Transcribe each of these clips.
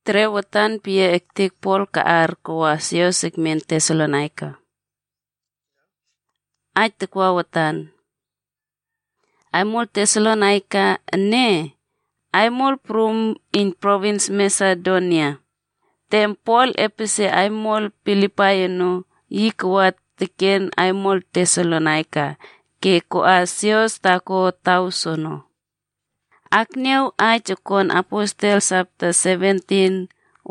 Trewatan pia ektik Paul kaar kuasio segmen Tesalonika. Aj tekwa watan. Aimol Tesalonika ne. Aimol prum in province Macedonia. Tem Paul epise aimol Pilipayeno yikwat teken aimol Tesalonika ke kuasios tako tausono. Akneu ajokon apostel chapter 17:1-9.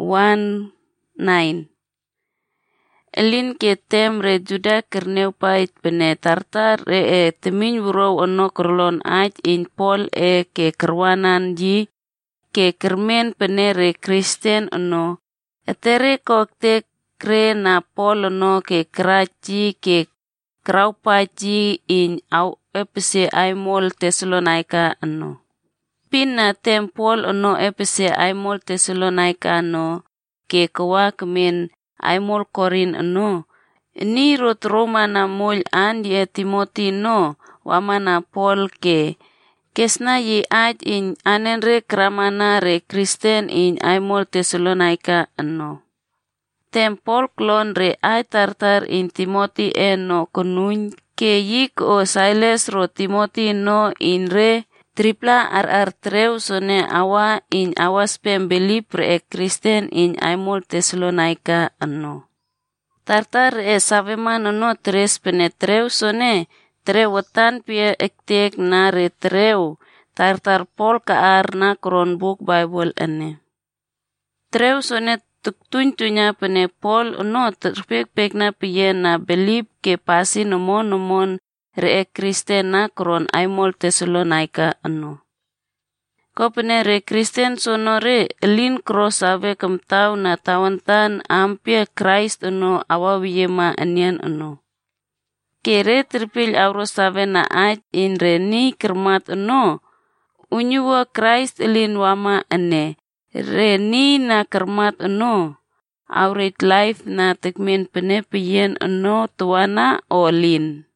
Elin ke tem re juda kerneu pait pene tartar re temin wuro ono kerlon aj in Paul ke kerwanan ji ke kermen pene re Kristen ono. Etere kokte kre na Paul ono ke keraji ke keraupaji in au epise aimol Tesalonika ono. Pina tem Paul ono epise aimol Tesalonika ono ke kawa kemen aimol Korin ono. Ni rot Roma na mol andi Timoti no wamana Paul ke kesna ye aj in anenre kramana re Kristen in aimol Tesalonika ono. Tem Paul klon re aj tartar in Timoti no konun ke yik o Silas ro Timoti no in re tripla treu sone awa in awas pembeli pre Kristen in aimol Tesalonika ano. Tartar saveman ono tres penetreu sone trewatan pia ektek na re treu tartar Paul kaar na Chromebook Bible ane. Treu sone tuktuntunya pene Paul ono terpek na pia na belip ke pasi nomon re Kristen na kron aimol Tesalonika ano. Ko pene re Kristen sono re elin cross ave kemtau na tawantan ampia Christ ano awawiyema anian ano. Kere terpil auros ave na aj in re ni kermat ano. Unyuwa Christ elin wama ane. Re ni na kermat ano. Auret life na tekmen pene piyen ano tuana olin.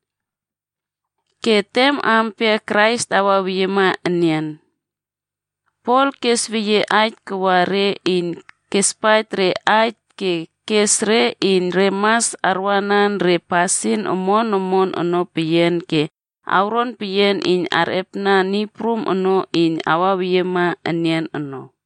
Ketem ampia Christ awawiyema anian. Paul kesviye aj keware in kespait re aj ke kesre in remas arwanan re pasin omon ono piyen ke auron piyen in arepna ni prum ono in awawiyema anian ono.